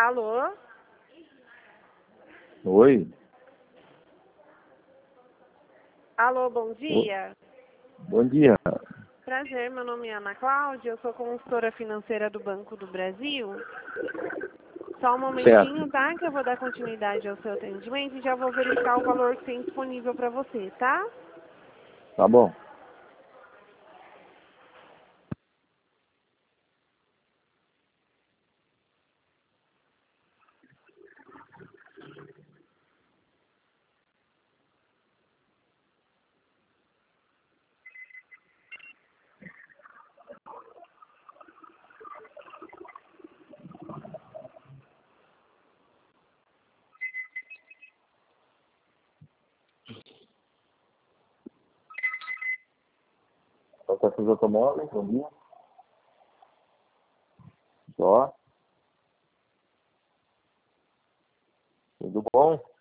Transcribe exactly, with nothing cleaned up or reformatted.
Alô? Oi. Alô, bom dia. Bom dia. Prazer, meu nome é Ana Cláudia, eu sou consultora financeira do Banco do Brasil. Só um momentinho, Certo. tá? Que eu vou dar continuidade ao seu atendimento e já vou verificar o valor que tem disponível para você, tá? Tá bom. Peças automóveis, bom dia. Só. Tudo bom?